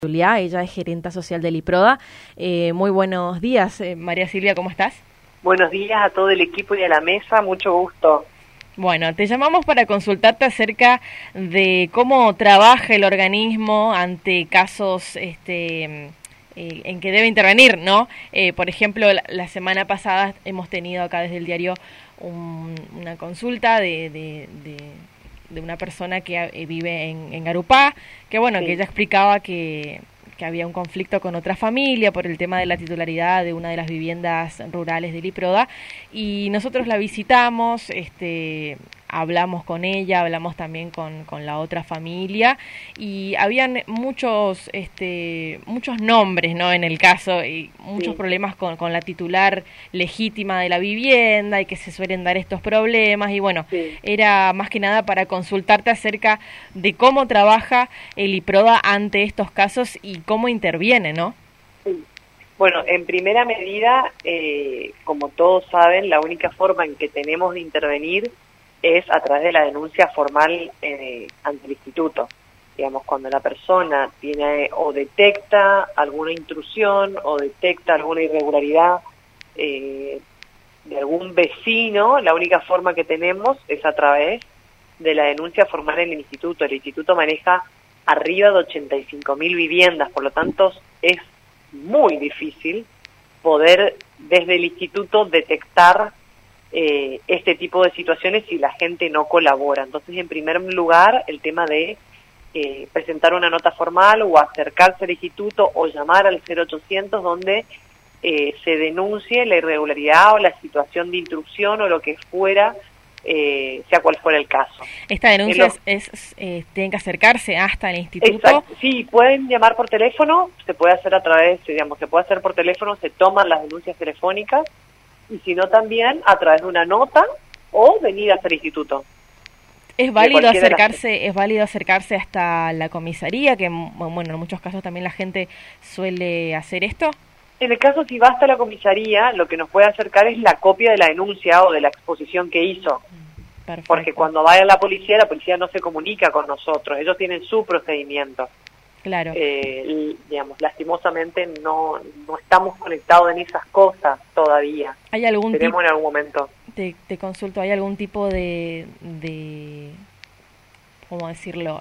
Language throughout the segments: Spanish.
Julia, ella es gerenta social del IPRODA. Muy buenos días, María Silvia, ¿cómo estás? Buenos días a todo el equipo y a la mesa, mucho gusto. Bueno, te llamamos para consultarte acerca de cómo trabaja el organismo ante casos en que debe intervenir, ¿no? Por ejemplo, la semana pasada hemos tenido acá desde el diario una consulta de una persona que vive en Garupá, que bueno, sí, que ella explicaba que había un conflicto con otra familia por el tema de la titularidad de una de las viviendas rurales del IPRODA, y nosotros la visitamos, hablamos con ella, hablamos también con la otra familia, y habían muchos nombres, ¿no?, en el caso, y muchos problemas con la titular legítima de la vivienda, y que se suelen dar estos problemas, y bueno, era más que nada para consultarte acerca de cómo trabaja el IPRODA ante estos casos y cómo interviene, ¿no? Sí. Bueno, en primera medida, como todos saben, la única forma en que tenemos de intervenir es a través de la denuncia formal ante el instituto. Digamos, cuando la persona tiene o detecta alguna intrusión o detecta alguna irregularidad de algún vecino, la única forma que tenemos es a través de la denuncia formal en el instituto. El instituto maneja arriba de 85.000 viviendas, por lo tanto es muy difícil poder desde el instituto detectar este tipo de situaciones si la gente no colabora. Entonces, en primer lugar, el tema de presentar una nota formal o acercarse al instituto o llamar al 0800 donde se denuncie la irregularidad o la situación de intrusión o lo que fuera, sea cual fuera el caso. ¿Esta denuncia tienen que acercarse hasta el instituto? Exacto. Sí, pueden llamar por teléfono, se puede hacer a través, digamos, se puede hacer por teléfono, se toman las denuncias telefónicas, y si no también a través de una nota o venir hasta el instituto. ¿Es válido acercarse hasta la comisaría, que bueno, en muchos casos también la gente suele hacer esto? En el caso si va hasta la comisaría, lo que nos puede acercar es la copia de la denuncia o de la exposición que hizo. Perfecto. Porque cuando vaya la policía no se comunica con nosotros, ellos tienen su procedimiento. Claro. Digamos, lastimosamente no estamos conectados en esas cosas todavía. ¿Hay algún Tenemos en algún momento. Te consulto, ¿hay algún tipo de ¿cómo decirlo?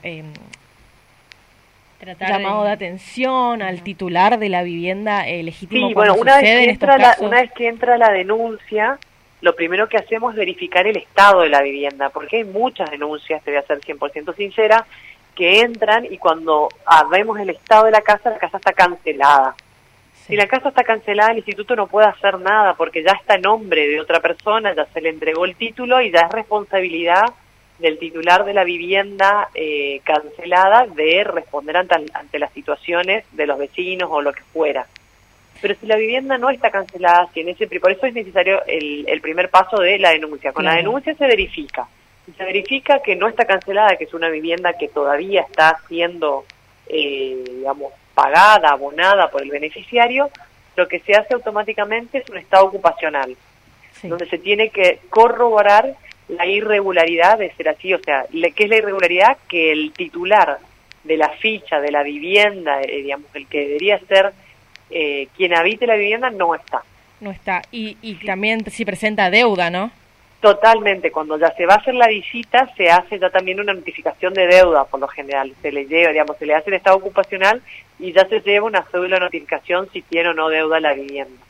Llamado de atención al titular de la vivienda legítimo? Sí, bueno, una vez que entra la denuncia, lo primero que hacemos es verificar el estado de la vivienda, porque hay muchas denuncias, te voy a ser 100% sincera, que entran y cuando vemos el estado de la casa está cancelada. Sí. Si la casa está cancelada, el instituto no puede hacer nada porque ya está en nombre de otra persona, ya se le entregó el título y ya es responsabilidad del titular de la vivienda cancelada de responder ante las situaciones de los vecinos o lo que fuera. Pero si la vivienda no está cancelada, por eso es necesario el primer paso de la denuncia. Con la denuncia se verifica. Si se verifica que no está cancelada, que es una vivienda que todavía está siendo, digamos, pagada, abonada por el beneficiario, lo que se hace automáticamente es un estado ocupacional, donde se tiene que corroborar la irregularidad de ser así, o sea, ¿qué es la irregularidad? Que el titular de la ficha de la vivienda, digamos, el que debería ser quien habite la vivienda, no está. No está, y también si presenta deuda, ¿no? Totalmente, cuando ya se va a hacer la visita, se hace ya también una notificación de deuda, por lo general, se le lleva, digamos, se le hace el estado ocupacional y ya se lleva una cédula de notificación si tiene o no deuda la vivienda.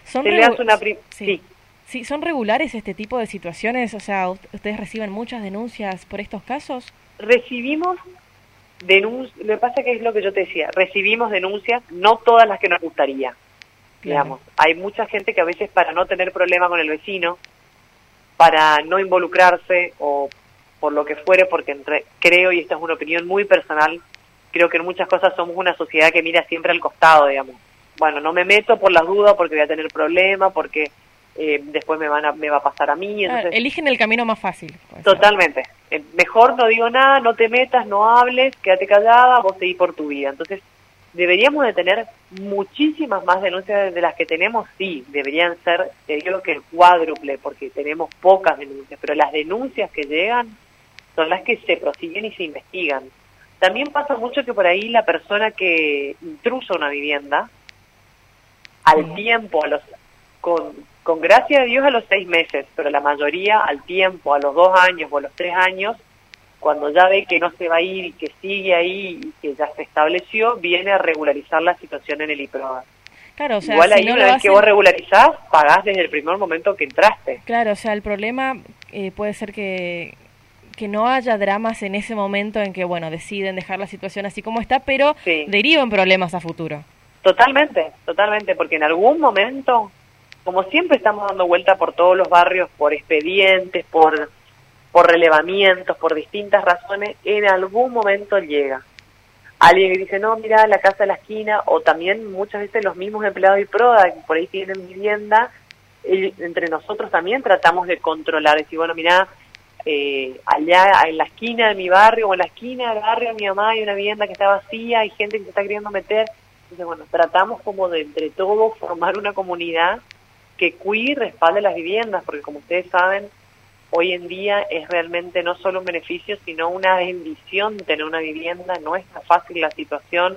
Sí, ¿son regulares este tipo de situaciones? O sea, ¿ustedes reciben muchas denuncias por estos casos? Recibimos denuncias, lo que pasa que es lo que yo te decía, recibimos denuncias, no todas las que nos gustaría. Digamos, hay mucha gente que a veces para no tener problema con el vecino, para no involucrarse o por lo que fuere, porque creo, y esta es una opinión muy personal, creo que en muchas cosas somos una sociedad que mira siempre al costado, digamos. Bueno, no me meto por las dudas porque voy a tener problemas, porque después me va a pasar a mí. Entonces, eligen el camino más fácil. Totalmente. Mejor no digo nada, no te metas, no hables, quédate callada, vos seguís por tu vida. Entonces, deberíamos de tener muchísimas más denuncias de las que tenemos, sí, deberían ser, te digo que el cuádruple, porque tenemos pocas denuncias, pero las denuncias que llegan son las que se prosiguen y se investigan. También pasa mucho que por ahí la persona que intrusa una vivienda, al tiempo, con gracia de Dios a los 6 meses, pero la mayoría al tiempo, a los 2 años o a los 3 años, cuando ya ve que no se va a ir y que sigue ahí y que ya se estableció, viene a regularizar la situación en el IPRODA. Claro, o sea, igual ahí si no una vez que vos regularizás, pagás desde el primer momento que entraste. Claro, o sea, el problema puede ser que no haya dramas en ese momento en que, bueno, deciden dejar la situación así como está, pero derivan problemas a futuro. Totalmente, porque en algún momento, como siempre estamos dando vuelta por todos los barrios, por expedientes, por relevamientos, por distintas razones, en algún momento llega alguien que dice, no, mira, la casa de la esquina, o también muchas veces los mismos empleados de IPRODA, que por ahí tienen vivienda, entre nosotros también tratamos de controlar, decir, bueno, mira, allá en la esquina de mi barrio, o en la esquina del barrio de mi mamá hay una vivienda que está vacía, hay gente que se está queriendo meter. Entonces, bueno, tratamos como de entre todos formar una comunidad que cuide y respalde las viviendas, porque como ustedes saben, hoy en día es realmente no solo un beneficio, sino una bendición tener una vivienda. No es tan fácil la situación,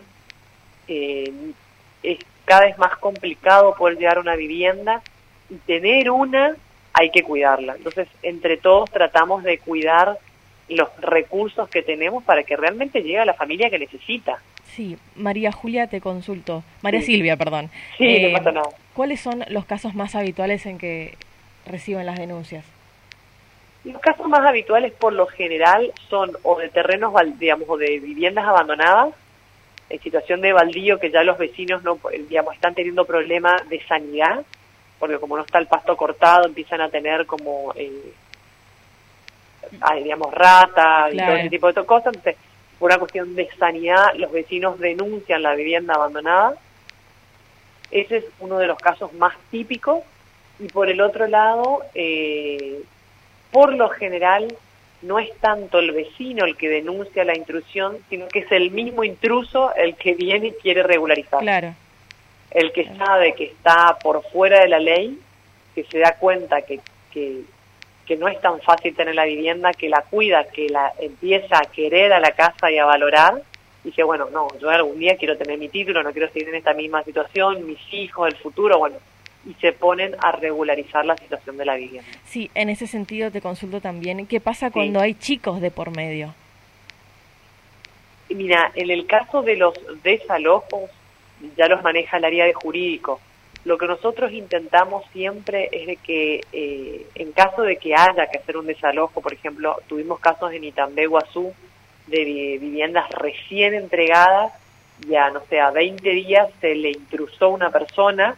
es cada vez más complicado poder llegar a una vivienda, y tener una hay que cuidarla. Entonces, entre todos tratamos de cuidar los recursos que tenemos para que realmente llegue a la familia que necesita. Sí, María Julia, te consulto. María Silvia, perdón. Sí, no pasa nada. ¿Cuáles son los casos más habituales en que reciben las denuncias? Los casos más habituales por lo general son o de terrenos, digamos, o de viviendas abandonadas, en situación de baldío, que ya los vecinos no, digamos, están teniendo problemas de sanidad, porque como no está el pasto cortado, empiezan a tener como, digamos, ratas y todo ese tipo de cosas. Entonces, por una cuestión de sanidad, los vecinos denuncian la vivienda abandonada. Ese es uno de los casos más típicos. Y por el otro lado, por lo general, no es tanto el vecino el que denuncia la intrusión, sino que es el mismo intruso el que viene y quiere regularizar. Claro. El que sabe que está por fuera de la ley, que se da cuenta que no es tan fácil tener la vivienda, que la cuida, que la empieza a querer a la casa y a valorar, y dice, bueno, no, yo algún día quiero tener mi título, no quiero seguir en esta misma situación, mis hijos, el futuro, bueno, y se ponen a regularizar la situación de la vivienda. Sí, en ese sentido te consulto también, ¿qué pasa cuando hay chicos de por medio? Mira, en el caso de los desalojos, ya los maneja el área de jurídico. Lo que nosotros intentamos siempre es de que en caso de que haya que hacer un desalojo, por ejemplo, tuvimos casos en Itambé, Guazú, de viviendas recién entregadas, ya no sé, a 20 días se le intrusó una persona,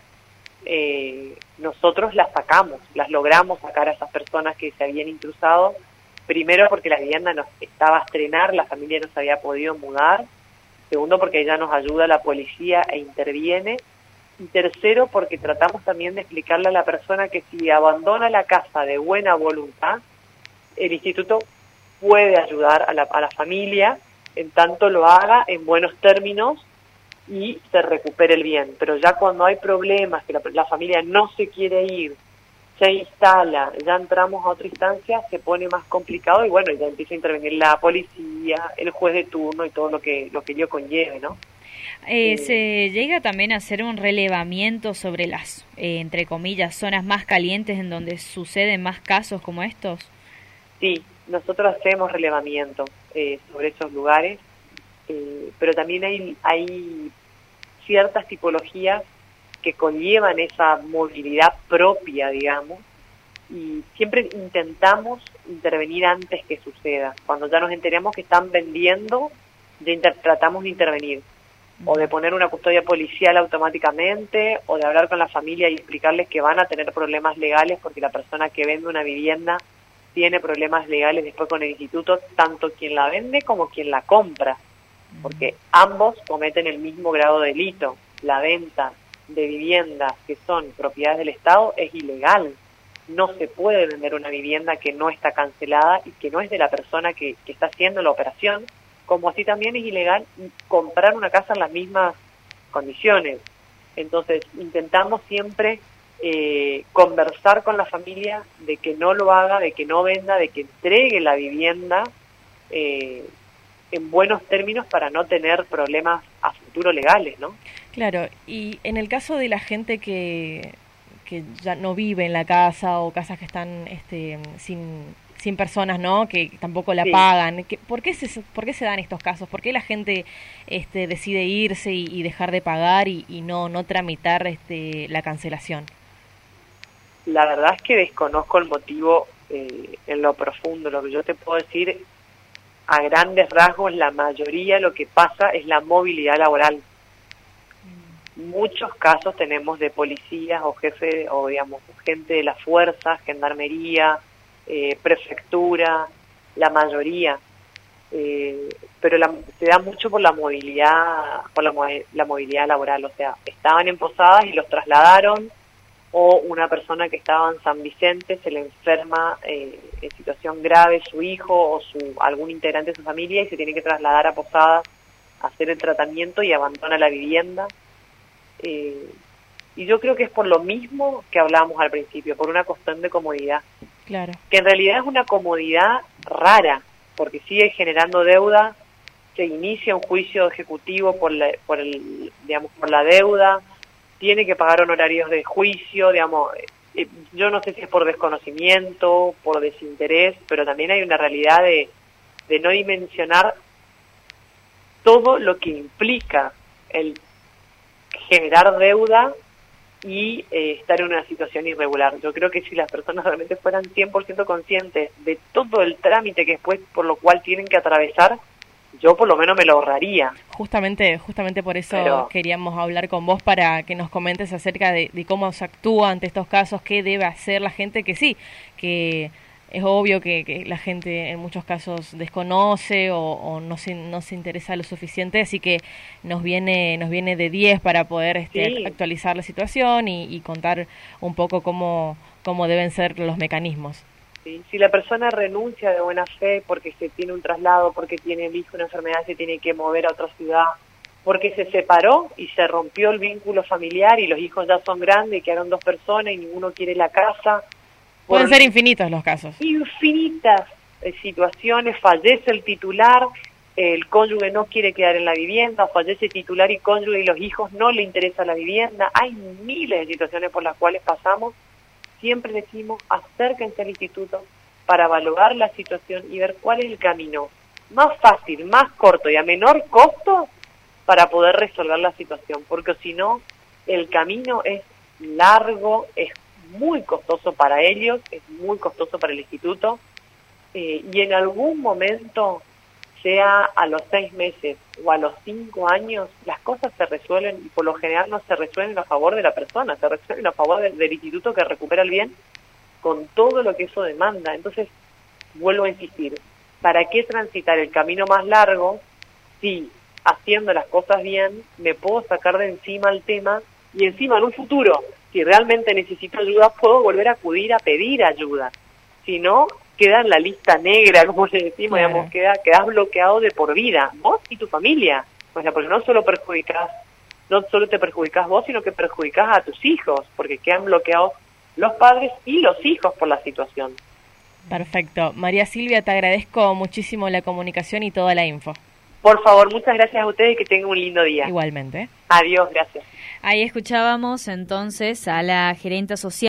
nosotros las sacamos, las logramos sacar a esas personas que se habían intrusado, primero porque la vivienda no estaba a estrenar, la familia no se había podido mudar, segundo porque ella nos ayuda la policía e interviene, y tercero porque tratamos también de explicarle a la persona que si abandona la casa de buena voluntad, el instituto puede ayudar a la familia, en tanto lo haga en buenos términos y se recupere el bien. Pero ya cuando hay problemas, que la familia no se quiere ir, se instala, ya entramos a otra instancia, se pone más complicado y bueno, ya empieza a intervenir la policía, el juez de turno y todo lo que ello conlleve, ¿no? ¿Se llega también a hacer un relevamiento sobre las, entre comillas, zonas más calientes en donde suceden más casos como estos? Sí, nosotros hacemos relevamiento sobre esos lugares, pero también hay ciertas tipologías que conllevan esa movilidad propia, digamos, y siempre intentamos intervenir antes que suceda. Cuando ya nos enteremos que están vendiendo, tratamos de intervenir, o de poner una custodia policial automáticamente, o de hablar con la familia y explicarles que van a tener problemas legales porque la persona que vende una vivienda tiene problemas legales después con el instituto, tanto quien la vende como quien la compra, porque ambos cometen el mismo grado de delito. La venta de viviendas que son propiedades del Estado es ilegal. No se puede vender una vivienda que no está cancelada y que no es de la persona que está haciendo la operación, como así también es ilegal comprar una casa en las mismas condiciones. Entonces, intentamos siempre conversar con la familia de que no lo haga, de que no venda, de que entregue la vivienda en en buenos términos para no tener problemas a futuro legales, ¿no? Claro, y en el caso de la gente que ya no vive en la casa o casas que están sin personas, ¿no? Que tampoco la pagan. ¿Por qué se dan estos casos? ¿Por qué la gente decide irse y dejar de pagar y no tramitar la cancelación? La verdad es que desconozco el motivo en lo profundo. Lo que yo te puedo decir, a grandes rasgos, la mayoría lo que pasa es la movilidad laboral. Muchos casos tenemos de policías o jefes o digamos gente de las fuerzas, gendarmería, prefectura, la mayoría, pero se da mucho por la movilidad, la movilidad laboral. O sea, estaban en Posadas y los trasladaron, o una persona que estaba en San Vicente se le enferma en situación grave su hijo o algún integrante de su familia y se tiene que trasladar a Posadas a hacer el tratamiento y abandona la vivienda. Y yo creo que es por lo mismo que hablábamos al principio, por una cuestión de comodidad. Claro. Que en realidad es una comodidad rara, porque sigue generando deuda, se inicia un juicio ejecutivo por la deuda, tiene que pagar honorarios de juicio, digamos, yo no sé si es por desconocimiento, por desinterés, pero también hay una realidad de no dimensionar todo lo que implica el generar deuda y estar en una situación irregular. Yo creo que si las personas realmente fueran 100% conscientes de todo el trámite que después por lo cual tienen que atravesar, yo por lo menos me lo ahorraría. Justamente por eso queríamos hablar con vos para que nos comentes acerca de cómo se actúa ante estos casos, qué debe hacer la gente, que es obvio que la gente en muchos casos desconoce o no se interesa lo suficiente, así que nos viene de 10 para poder actualizar la situación y contar un poco cómo deben ser los mecanismos. Sí. Si la persona renuncia de buena fe porque se tiene un traslado, porque tiene el hijo una enfermedad, se tiene que mover a otra ciudad, porque se separó y se rompió el vínculo familiar y los hijos ya son grandes y quedaron 2 personas y ninguno quiere la casa. Pueden ser infinitos los casos. Infinitas situaciones, fallece el titular, el cónyuge no quiere quedar en la vivienda, fallece el titular y cónyuge y los hijos no le interesa la vivienda. Hay miles de situaciones por las cuales pasamos. Siempre decimos, acérquense al instituto para evaluar la situación y ver cuál es el camino más fácil, más corto y a menor costo para poder resolver la situación, porque si no, el camino es largo, es muy costoso para ellos, es muy costoso para el instituto, y en algún momento, sea a los 6 meses o a los 5 años, las cosas se resuelven y por lo general no se resuelven a favor de la persona, se resuelven a favor del instituto que recupera el bien con todo lo que eso demanda. Entonces, vuelvo a insistir, ¿para qué transitar el camino más largo si haciendo las cosas bien me puedo sacar de encima el tema y encima en un futuro, si realmente necesito ayuda, puedo volver a acudir a pedir ayuda? Si no, queda en la lista negra, como le decimos, digamos, quedás bloqueado de por vida, vos y tu familia. O sea, porque no solo te perjudicás vos, sino que perjudicás a tus hijos, porque quedan bloqueados los padres y los hijos por la situación. Perfecto. María Silvia, te agradezco muchísimo la comunicación y toda la info. Por favor, muchas gracias a ustedes y que tengan un lindo día. Igualmente. Adiós, gracias. Ahí escuchábamos entonces a la gerente social